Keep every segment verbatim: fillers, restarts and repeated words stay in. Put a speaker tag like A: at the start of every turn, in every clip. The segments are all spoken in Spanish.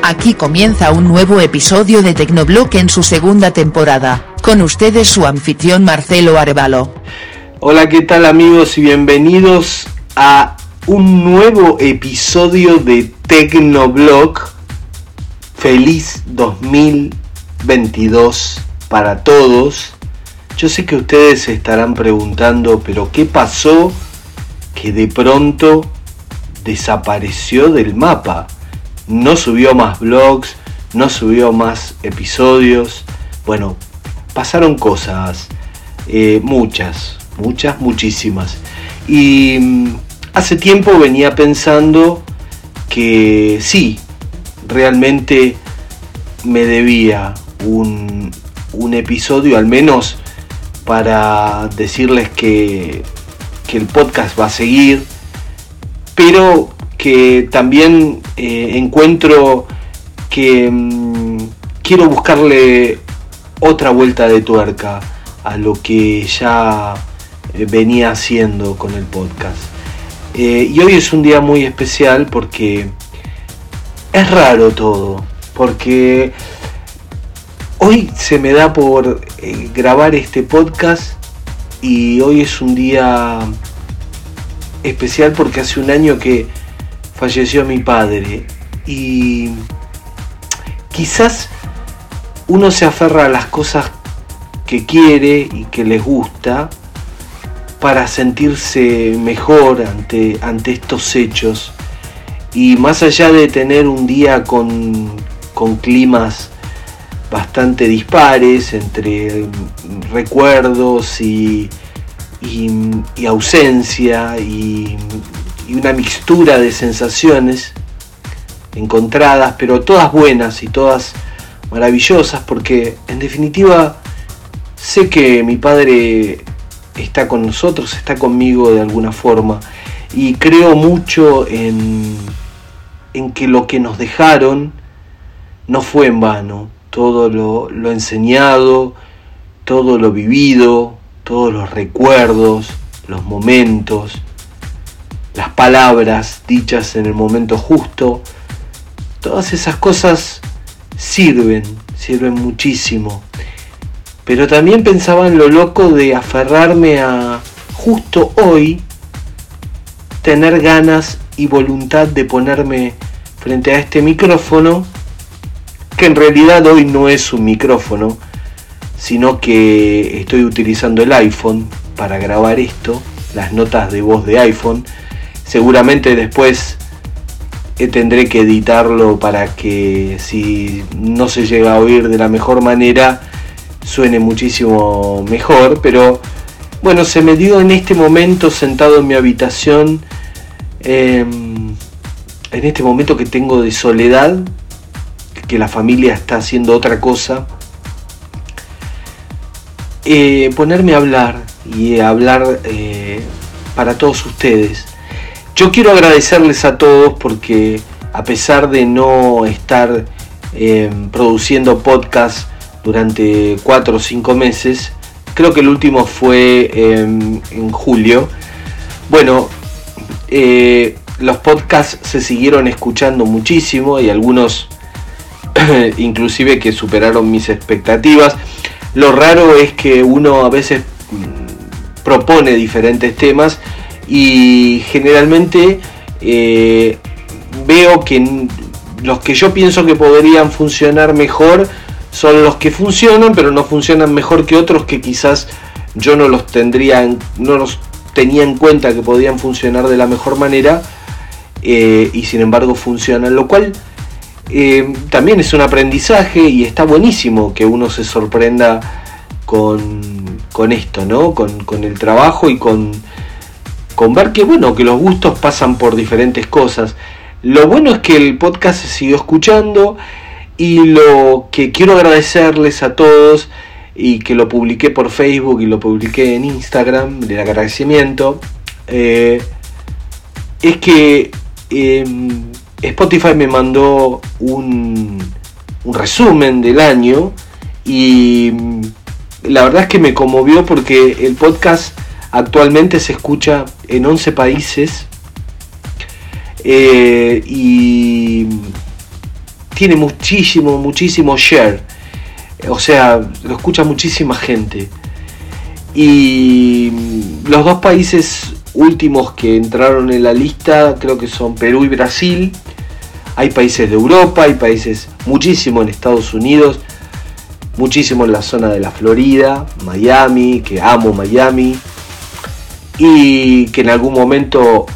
A: Aquí comienza un nuevo episodio de Tecnoblog en su segunda temporada, con ustedes su anfitrión Marcelo Arevalo.
B: Hola, ¿qué tal amigos? Y bienvenidos a un nuevo episodio de Tecnoblog. Feliz dos mil veintidós para todos. Yo sé que ustedes se estarán preguntando, pero ¿qué pasó que de pronto desapareció del mapa? No subió más vlogs, no subió más episodios. Bueno, pasaron cosas, eh, muchas, muchas, muchísimas. Y mmm, hace tiempo venía pensando que sí, realmente me debía un, un episodio, al menos para decirles que, que el podcast va a seguir, pero que también eh, encuentro que mmm, quiero buscarle otra vuelta de tuerca a lo que ya eh, venía haciendo con el podcast. Eh, y hoy es un día muy especial porque es raro todo, porque hoy se me da por eh, grabar este podcast y hoy es un día especial porque hace un año que falleció mi padre y quizás uno se aferra a las cosas que quiere y que les gusta para sentirse mejor ante, ante estos hechos, y más allá de tener un día con, con climas bastante dispares entre recuerdos y, y, y ausencia y y una mixtura de sensaciones encontradas, pero todas buenas y todas maravillosas, porque en definitiva sé que mi padre está con nosotros, está conmigo de alguna forma, y creo mucho en, en que lo que nos dejaron no fue en vano. Todo lo, lo enseñado, todo lo vivido, todos los recuerdos, los momentos, las palabras dichas en el momento justo, todas esas cosas sirven, sirven muchísimo. Pero también pensaba en lo loco de aferrarme a justo hoy tener ganas y voluntad de ponerme frente a este micrófono, que en realidad hoy no es un micrófono, sino que estoy utilizando el iPhone para grabar esto, las notas de voz de iPhone. Seguramente después eh, tendré que editarlo para que, si no se llega a oír de la mejor manera, suene muchísimo mejor. Pero bueno, se me dio en este momento sentado en mi habitación, eh, en este momento que tengo de soledad, que la familia está haciendo otra cosa, eh, ponerme a hablar y hablar eh, para todos ustedes. Yo quiero agradecerles a todos porque, a pesar de no estar eh, produciendo podcast durante cuatro o cinco meses, creo que el último fue eh, en julio, bueno, eh, los podcasts se siguieron escuchando muchísimo, y algunos inclusive que superaron mis expectativas. Lo raro es que uno a veces mmm, propone diferentes temas y generalmente eh, veo que los que yo pienso que podrían funcionar mejor son los que funcionan, pero no funcionan mejor que otros que quizás yo no los tendría, no los tenía en cuenta que podían funcionar de la mejor manera, eh, y sin embargo funcionan, lo cual eh, también es un aprendizaje, y está buenísimo que uno se sorprenda con, con esto, ¿no? Con, con el trabajo y con con ver que, bueno, que los gustos pasan por diferentes cosas. Lo bueno es que el podcast se siguió escuchando, y lo que quiero agradecerles a todos, y que lo publiqué por Facebook y lo publiqué en Instagram, del agradecimiento, eh, es que eh, Spotify me mandó un, un resumen del año, y la verdad es que me conmovió porque el podcast actualmente se escucha en once países, eh, y tiene muchísimo, muchísimo share. O sea, lo escucha muchísima gente. Y los dos países últimos que entraron en la lista creo que son Perú y Brasil. Hay países de Europa, hay países muchísimo en Estados Unidos, muchísimo en la zona de la Florida, Miami, que amo Miami, y que en algún momento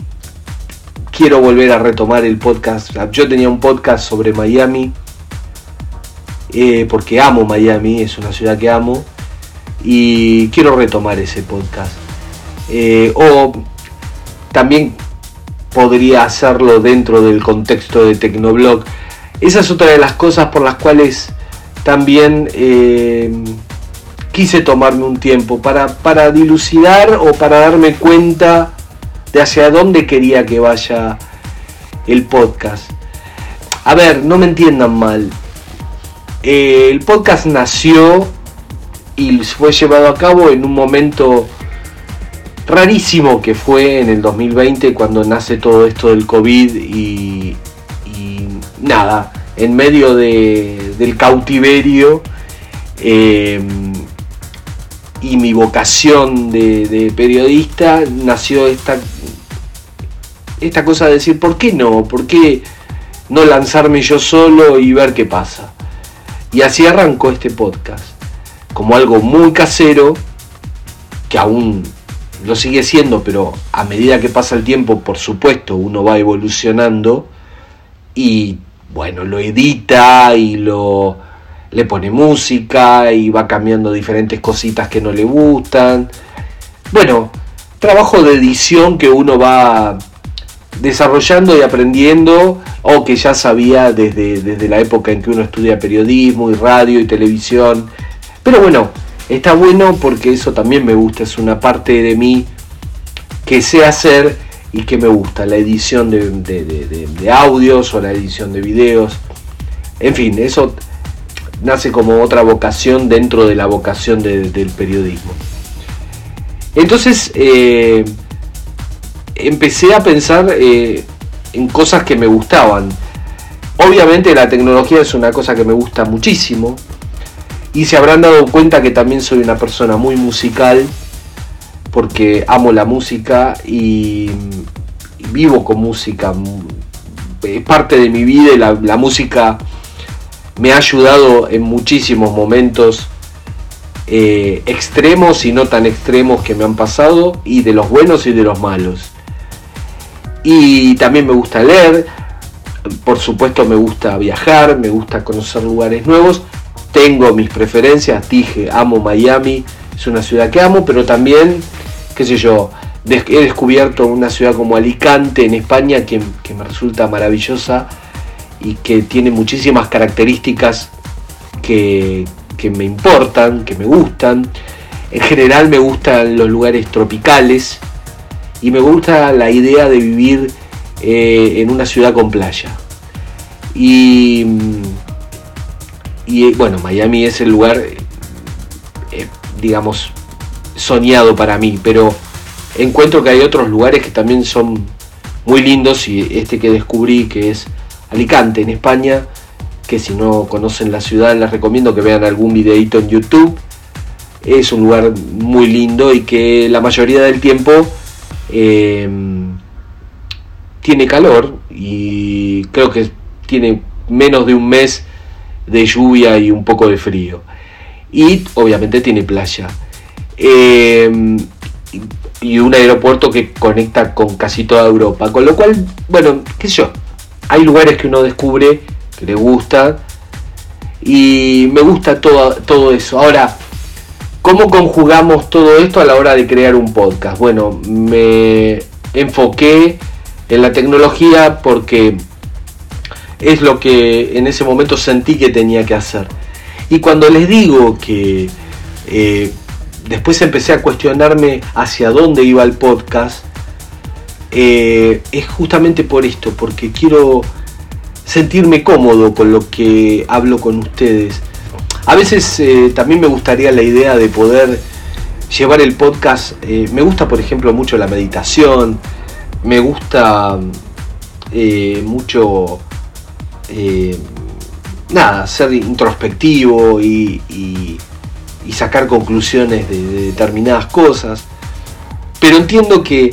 B: quiero volver a retomar el podcast. Yo tenía un podcast sobre Miami, eh, porque amo Miami, es una ciudad que amo, y quiero retomar ese podcast. Eh, o también podría hacerlo dentro del contexto de Tecnoblog. Esa es otra de las cosas por las cuales también eh, quise tomarme un tiempo para, para dilucidar o para darme cuenta de hacia dónde quería que vaya el podcast. A ver, no me entiendan mal. Eh, el podcast nació y fue llevado a cabo en un momento rarísimo que fue en el dos mil veinte, cuando nace todo esto del COVID y, y nada, en medio de, del cautiverio eh, y mi vocación de, de periodista, nació esta, esta cosa de decir, ¿por qué no? ¿Por qué no lanzarme yo solo y ver qué pasa? Y así arrancó este podcast, como algo muy casero, que aún lo sigue siendo, pero a medida que pasa el tiempo, por supuesto, uno va evolucionando y, bueno, lo edita y lo le pone música y va cambiando diferentes cositas que no le gustan. Bueno, trabajo de edición que uno va desarrollando y aprendiendo, o que ya sabía desde, desde la época en que uno estudia periodismo y radio y televisión. Pero bueno, está bueno porque eso también me gusta, es una parte de mí que sé hacer y que me gusta, la edición de, de, de, de audios o la edición de videos. En fin, eso nace como otra vocación dentro de la vocación de, del periodismo. Entonces eh, empecé a pensar eh, en cosas que me gustaban. Obviamente la tecnología es una cosa que me gusta muchísimo. Y se habrán dado cuenta que también soy una persona muy musical, porque amo la música y, y vivo con música. Es parte de mi vida y la, la música me ha ayudado en muchísimos momentos eh, extremos y no tan extremos que me han pasado, y de los buenos y de los malos. Y también me gusta leer, por supuesto me gusta viajar, me gusta conocer lugares nuevos. Tengo mis preferencias, dije, amo Miami, es una ciudad que amo, pero también, qué sé yo, he descubierto una ciudad como Alicante en España que, que me resulta maravillosa y que tiene muchísimas características que, que me importan, que me gustan. En general me gustan los lugares tropicales y me gusta la idea de vivir eh, en una ciudad con playa. Y... Y bueno, Miami es el lugar, eh, digamos, soñado para mí, pero encuentro que hay otros lugares que también son muy lindos, y este que descubrí, que es Alicante, en España, que si no conocen la ciudad les recomiendo que vean algún videito en YouTube. Es un lugar muy lindo y que la mayoría del tiempo eh, tiene calor, y creo que tiene menos de un mes de lluvia y un poco de frío, y obviamente tiene playa eh, y un aeropuerto que conecta con casi toda Europa, con lo cual, bueno, qué sé yo, hay lugares que uno descubre que le gusta, y me gusta todo, todo eso. Ahora, ¿cómo conjugamos todo esto a la hora de crear un podcast? Bueno, me enfoqué en la tecnología porque es lo que en ese momento sentí que tenía que hacer. Y cuando les digo que eh, después empecé a cuestionarme hacia dónde iba el podcast, eh, es justamente por esto, porque quiero sentirme cómodo con lo que hablo con ustedes. A veces eh, también me gustaría la idea de poder llevar el podcast. Eh, me gusta, por ejemplo, mucho la meditación, me gusta eh, mucho eh, nada, ser introspectivo y, y, y sacar conclusiones de, de determinadas cosas. Pero entiendo que,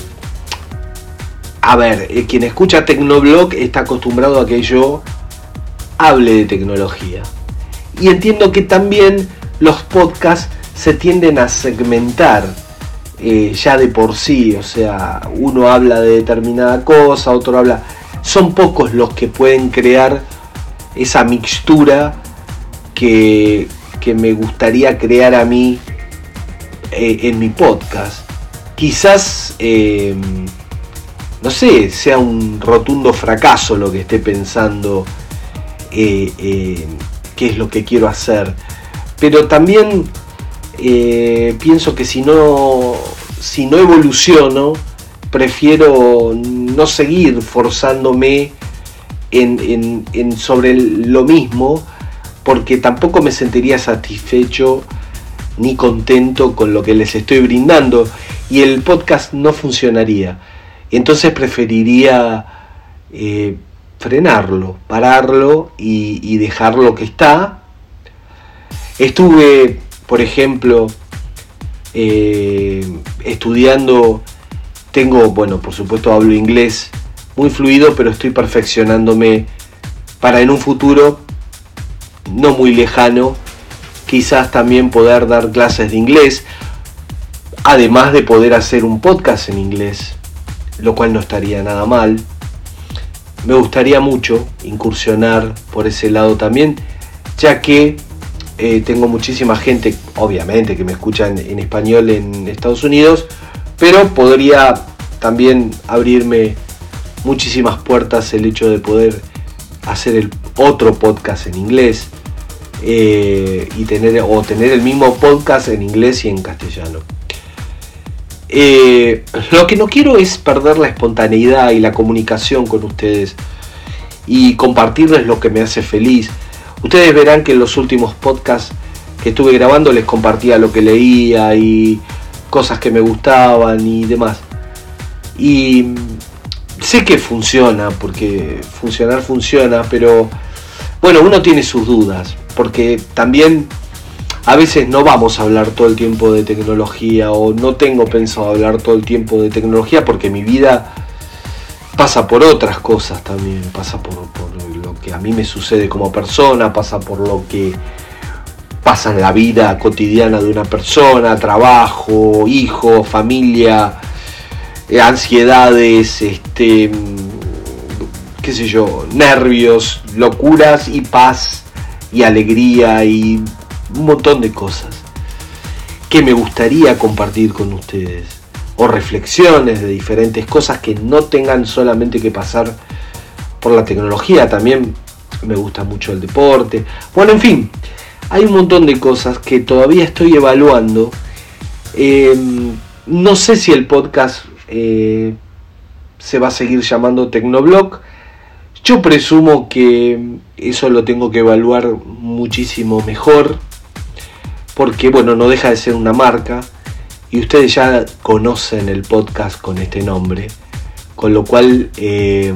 B: a ver, eh, quien escucha Tecnoblog está acostumbrado a que yo hable de tecnología. Y entiendo que también los podcasts se tienden a segmentar eh, ya de por sí. O sea, uno habla de determinada cosa, otro habla... Son pocos los que pueden crear esa mixtura que, que me gustaría crear a mí eh, en mi podcast. Quizás, eh, no sé, sea un rotundo fracaso lo que esté pensando, eh, eh, qué es lo que quiero hacer. Pero también eh, pienso que si no, si no evoluciono, prefiero no seguir forzándome en, en, en sobre lo mismo, porque tampoco me sentiría satisfecho ni contento con lo que les estoy brindando y el podcast no funcionaría. Entonces preferiría eh, frenarlo, pararlo y, y dejar lo que está. Estuve, por ejemplo, eh, estudiando, tengo, bueno, por supuesto hablo inglés muy fluido, pero estoy perfeccionándome para en un futuro no muy lejano quizás también poder dar clases de inglés, además de poder hacer un podcast en inglés, lo cual no estaría nada mal. Me gustaría mucho incursionar por ese lado también, ya que eh, tengo muchísima gente, obviamente, que me escucha en, en español en Estados Unidos, pero podría también abrirme muchísimas puertas el hecho de poder hacer el otro podcast en inglés. Eh, y tener o tener el mismo podcast en inglés y en castellano. Eh, lo que no quiero es perder la espontaneidad y la comunicación con ustedes y compartirles lo que me hace feliz. Ustedes verán que en los últimos podcasts que estuve grabando les compartía lo que leía y cosas que me gustaban y demás. Y sé que funciona, porque funcionar funciona, pero bueno, uno tiene sus dudas, porque también a veces no vamos a hablar todo el tiempo de tecnología, o no tengo pensado hablar todo el tiempo de tecnología, porque mi vida pasa por otras cosas también, pasa por, por lo que a mí me sucede como persona, pasa por lo que pasa en la vida cotidiana de una persona, trabajo, hijo, familia, eh, ansiedades, este, qué sé yo, nervios, locuras y paz y alegría y un montón de cosas que me gustaría compartir con ustedes, o reflexiones de diferentes cosas que no tengan solamente que pasar por la tecnología. También me gusta mucho el deporte, bueno, en fin, hay un montón de cosas que todavía estoy evaluando. eh, no sé si el podcast eh, se va a seguir llamando Tecnoblog. Yo presumo que eso lo tengo que evaluar muchísimo mejor, porque bueno, no deja de ser una marca y ustedes ya conocen el podcast con este nombre, con lo cual eh,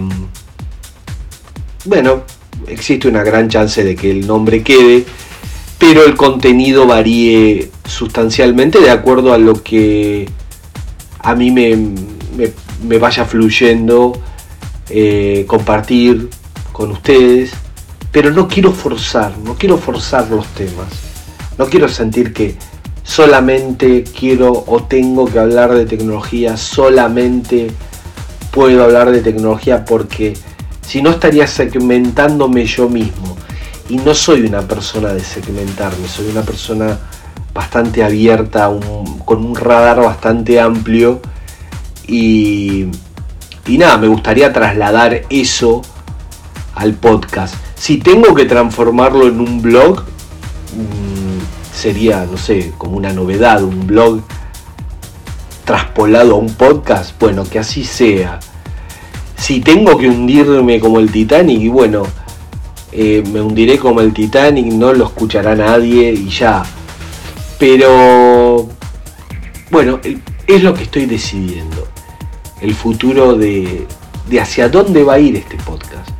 B: bueno, existe una gran chance de que el nombre quede, pero el contenido varíe sustancialmente de acuerdo a lo que a mí me, me, me vaya fluyendo. Eh, compartir con ustedes, pero no quiero forzar, no quiero forzar los temas, no quiero sentir que solamente quiero o tengo que hablar de tecnología, solamente puedo hablar de tecnología, porque si no estaría segmentándome yo mismo, y no soy una persona de segmentarme, soy una persona bastante abierta, un, con un radar bastante amplio, y Y nada, me gustaría trasladar eso al podcast. Si tengo que transformarlo en un blog, mmm, sería, no sé, como una novedad, un blog traspolado a un podcast, bueno, que así sea. Si tengo que hundirme como el Titanic, y bueno, eh, me hundiré como el Titanic, no lo escuchará nadie y ya. Pero, bueno, es lo que estoy decidiendo. El futuro de, de hacia dónde va a ir este podcast,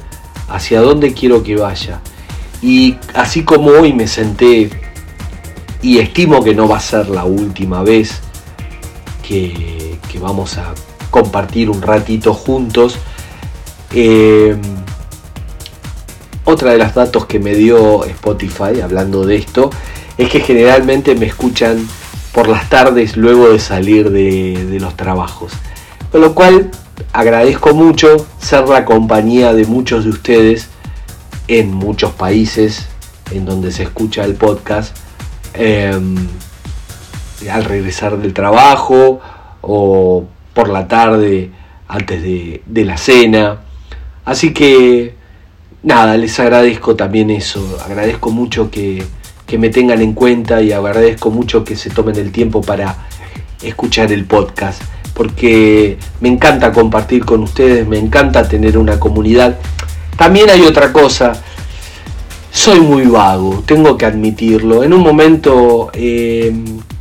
B: hacia dónde quiero que vaya. Y así como hoy me senté, y estimo que no va a ser la última vez que, que vamos a compartir un ratito juntos, eh, otra de los datos que me dio Spotify hablando de esto es que generalmente me escuchan por las tardes luego de salir de, de los trabajos, con lo cual agradezco mucho ser la compañía de muchos de ustedes en muchos países en donde se escucha el podcast, eh, al regresar del trabajo o por la tarde antes de, de la cena. Así que nada, les agradezco también eso, agradezco mucho que, que me tengan en cuenta y agradezco mucho que se tomen el tiempo para escuchar el podcast, porque me encanta compartir con ustedes, me encanta tener una comunidad. También hay otra cosa, soy muy vago, tengo que admitirlo. En un momento, eh,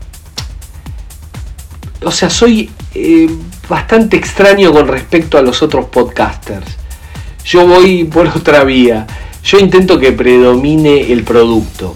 B: o sea, soy eh, bastante extraño con respecto a los otros podcasters. Yo voy por otra vía, yo intento que predomine el producto.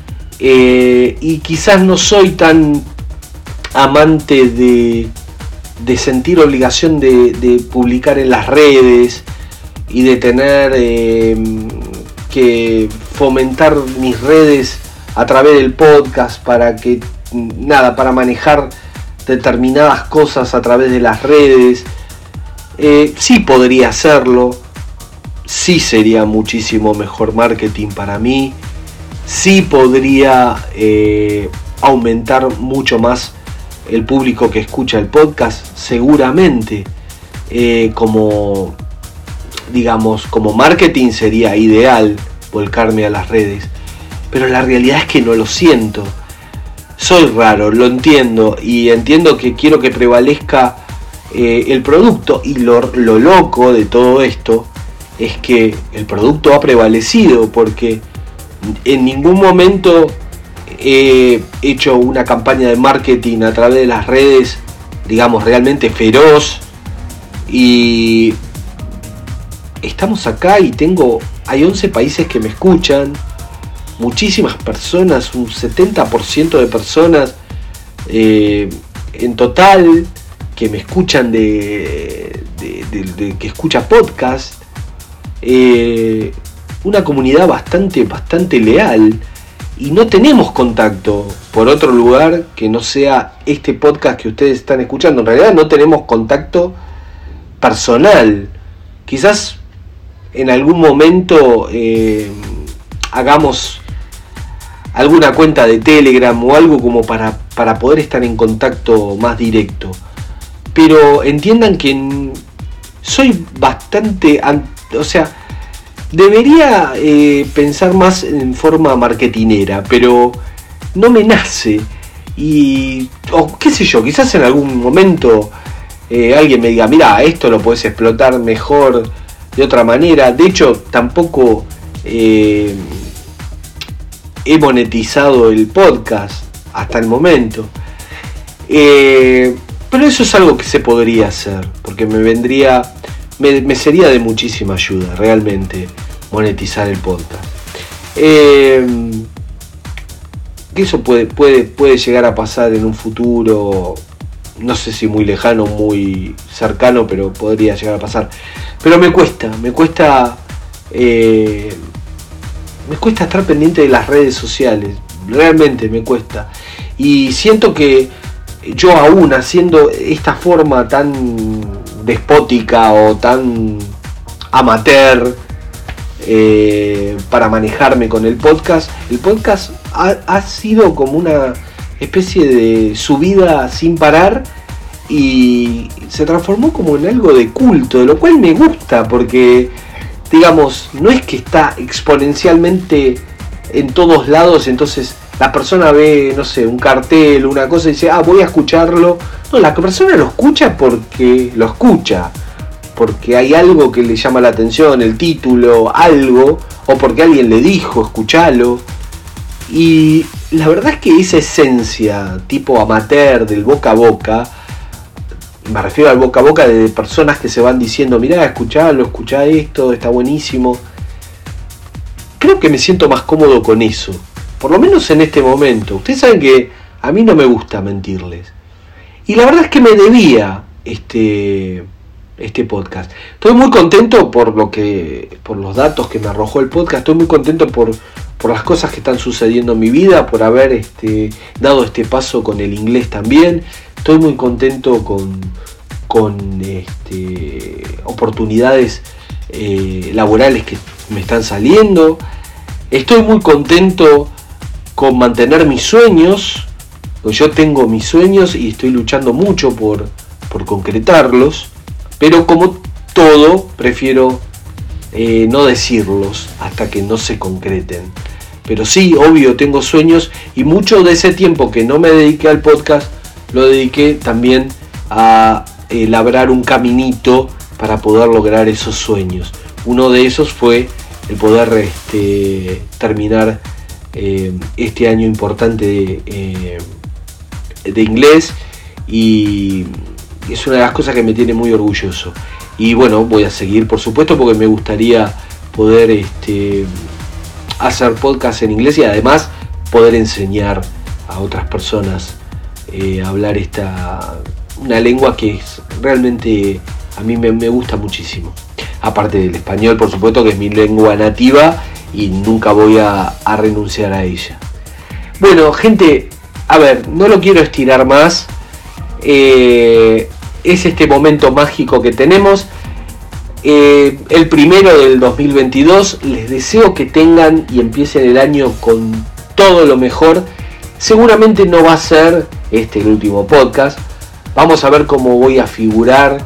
B: Eh, y quizás no soy tan amante de, de sentir obligación de, de publicar en las redes y de tener eh, que fomentar mis redes a través del podcast para que, nada, para manejar determinadas cosas a través de las redes. Eh, sí podría hacerlo, sí sería muchísimo mejor marketing para mí, sí podría eh, aumentar mucho más el público que escucha el podcast, seguramente. Eh, como digamos, como marketing sería ideal volcarme a las redes, pero la realidad es que no lo siento. Soy raro, lo entiendo, y entiendo que quiero que prevalezca eh, el producto, y lo, lo loco de todo esto es que el producto ha prevalecido, porque en ningún momento he hecho una campaña de marketing a través de las redes, digamos, realmente feroz, y estamos acá y tengo, hay once países que me escuchan, muchísimas personas, un setenta por ciento de personas eh, en total que me escuchan de, de, de, de que escucha podcast, eh, una comunidad bastante, bastante leal, y no tenemos contacto por otro lugar que no sea este podcast que ustedes están escuchando. En realidad no tenemos contacto personal. Quizás en algún momento eh, hagamos alguna cuenta de Telegram o algo como para, para poder estar en contacto más directo. Pero entiendan que soy bastante, o sea, debería eh, pensar más en forma marketinera, pero no me nace. Y, o qué sé yo, quizás en algún momento eh, alguien me diga, mira, esto lo puedes explotar mejor de otra manera. De hecho, tampoco eh, he monetizado el podcast hasta el momento. Eh, pero eso es algo que se podría hacer, porque me vendría, me, me sería de muchísima ayuda, realmente, monetizar el podcast. Eh, que eso puede, puede, puede llegar a pasar en un futuro, no sé si muy lejano, muy cercano, pero podría llegar a pasar. Pero me cuesta, me cuesta, eh, me cuesta estar pendiente de las redes sociales, realmente me cuesta. Y siento que yo, aún haciendo esta forma tan despótica o tan amateur eh, para manejarme con el podcast, el podcast ha, ha sido como una especie de subida sin parar y se transformó como en algo de culto, de lo cual me gusta, porque digamos, no es que está exponencialmente en todos lados, entonces la persona ve, no sé, un cartel, una cosa y dice, ah, voy a escucharlo. No, la persona lo escucha porque lo escucha, porque hay algo que le llama la atención, el título, algo, o porque alguien le dijo, escuchalo. Y la verdad es que esa esencia tipo amateur del boca a boca, me refiero al boca a boca de personas que se van diciendo, mirá, escuchalo, escuchá esto, está buenísimo, creo que me siento más cómodo con eso, por lo menos en este momento. Ustedes saben que a mí no me gusta mentirles, y la verdad es que me debía este, este podcast. Estoy muy contento por lo que, por los datos que me arrojó el podcast. Estoy muy contento por, por las cosas que están sucediendo en mi vida, por haber este, dado este paso con el inglés también. Estoy muy contento con, con este, oportunidades eh, laborales que me están saliendo. Estoy muy contento con mantener mis sueños. Yo tengo mis sueños y estoy luchando mucho por, por concretarlos, pero como todo, prefiero eh, no decirlos hasta que no se concreten. Pero sí, obvio, tengo sueños, y mucho de ese tiempo que no me dediqué al podcast lo dediqué también a eh, labrar un caminito para poder lograr esos sueños. Uno de esos fue el poder este, terminar eh, este año importante de, eh, de inglés, y es una de las cosas que me tiene muy orgulloso. Y bueno, voy a seguir, por supuesto, porque me gustaría poder este, hacer podcast en inglés y además poder enseñar a otras personas eh, a hablar esta una lengua que es realmente a mí me, me gusta muchísimo. Aparte del español, por supuesto, que es mi lengua nativa y nunca voy a, a renunciar a ella. Bueno, gente, a ver, no lo quiero estirar más. Eh, es este momento mágico que tenemos. Eh, el primero del dos mil veintidós. Les deseo que tengan y empiecen el año con todo lo mejor. Seguramente no va a ser este el último podcast. Vamos a ver cómo voy a figurar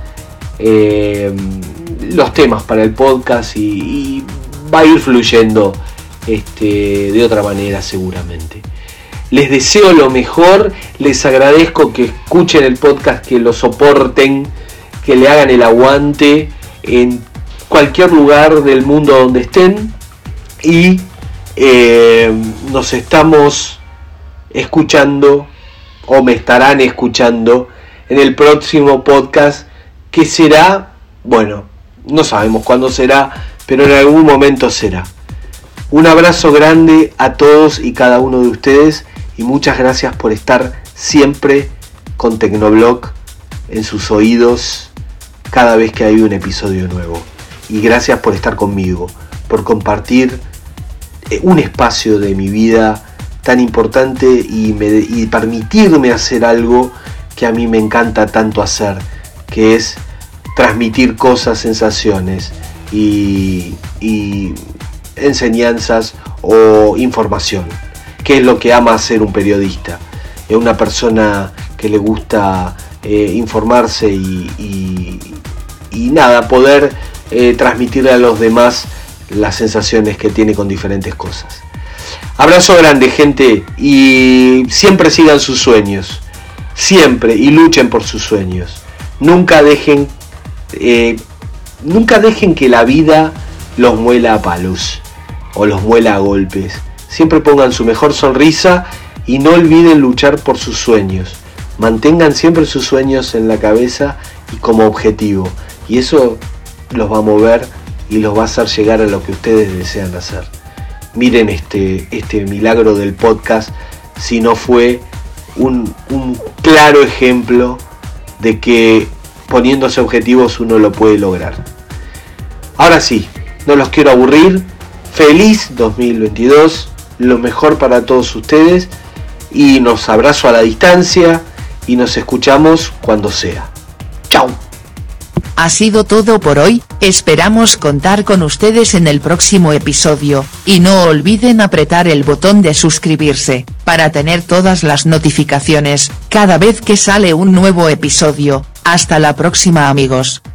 B: eh, los temas para el podcast, y, y va a ir fluyendo este, de otra manera seguramente. Les deseo lo mejor, les agradezco que escuchen el podcast, que lo soporten, que le hagan el aguante en cualquier lugar del mundo donde estén, y eh, nos estamos escuchando, o me estarán escuchando en el próximo podcast, que será, bueno, no sabemos cuándo será, pero en algún momento será. Un abrazo grande a todos y cada uno de ustedes, y muchas gracias por estar siempre con Tecnoblog en sus oídos cada vez que hay un episodio nuevo. Y gracias por estar conmigo, por compartir un espacio de mi vida tan importante y, me, y permitirme hacer algo que a mí me encanta tanto hacer, que es transmitir cosas, sensaciones y, y enseñanzas o información, que es lo que ama hacer un periodista. Es una persona que le gusta eh, informarse y, y, y nada, poder eh, transmitirle a los demás las sensaciones que tiene con diferentes cosas. Abrazo grande, gente, y siempre sigan sus sueños, siempre, y luchen por sus sueños. Nunca dejen eh, nunca dejen que la vida los muela a palos o los muela a golpes. Siempre pongan su mejor sonrisa y no olviden luchar por sus sueños. Mantengan siempre sus sueños en la cabeza y como objetivo, y eso los va a mover y los va a hacer llegar a lo que ustedes desean hacer. Miren este, este milagro del podcast, si no fue un, un claro ejemplo de que poniéndose objetivos uno lo puede lograr. Ahora sí, no los quiero aburrir. Feliz dos mil veintidós, lo mejor para todos ustedes, y nos abrazo a la distancia y nos escuchamos cuando sea. Chao.
A: Ha sido todo por hoy, esperamos contar con ustedes en el próximo episodio, y no olviden apretar el botón de suscribirse, para tener todas las notificaciones, cada vez que sale un nuevo episodio. Hasta la próxima, amigos.